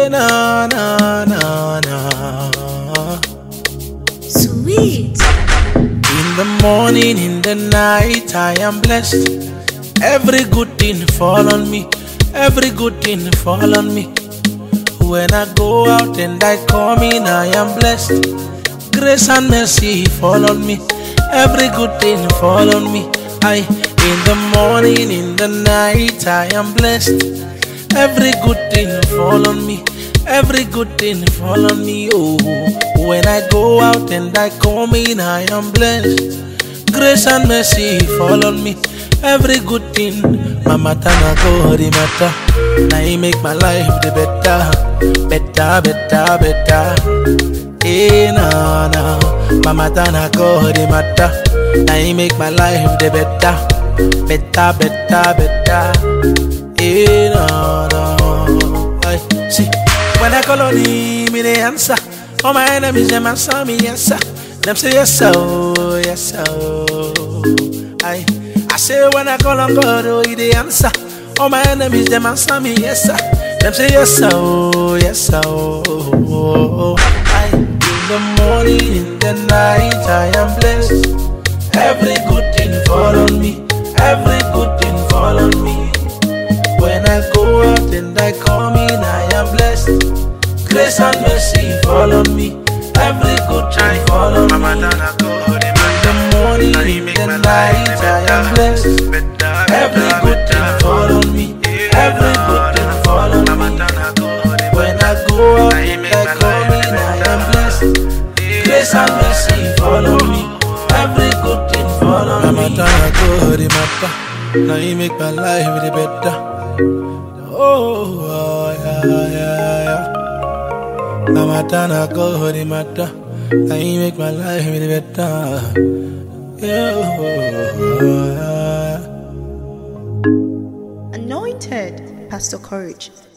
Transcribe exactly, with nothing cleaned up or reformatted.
na na na na. Sweet. In the morning, in the night, I am blessed. Every good thing fall on me. Every good thing fall on me. When I go out and I come in, I am blessed. Grace and mercy fall on me. Every good thing fall on me. I, in the morning, in the night, I am blessed. Every good thing fall on me. Every good thing fall on me. Oh, when I go out and I come in, I am blessed. Grace and mercy fall on me. Every good thing, Mama Tana go the matter. Now he make my life the better, better, better, better. Eh, na na, Mama Tana go the matter. Now he make my life the better, better, better, better. Eh, na na. I see when I call on him, he the answer. All my enemies them answer me yes sir. Them say yes sir, oh yes sir. Oh. I I say when I call on God, oh he the answer. All my enemies them answer me yes sir. Them say yes sir, oh yes sir. Oh, oh, oh, oh. I in the morning, in the night, I am blessed. Every good thing fall on me. Every good thing fall on me. When I go out and I come in, I am blessed. Grace and mercy fall on me. Every good thing fall on me. In the morning, in the night, I am blessed. Every good thing fall on me. Every good thing fall on me. When I go out and I come in, I am blessed. Grace and mercy fall on me. Every good thing fall on me. Now you make my life the better. Oh, oh yeah, yeah, yeah. Mama Tana go the matter. Now you make my life the better. Yeah, oh, yeah. Anointed Pastor Courage.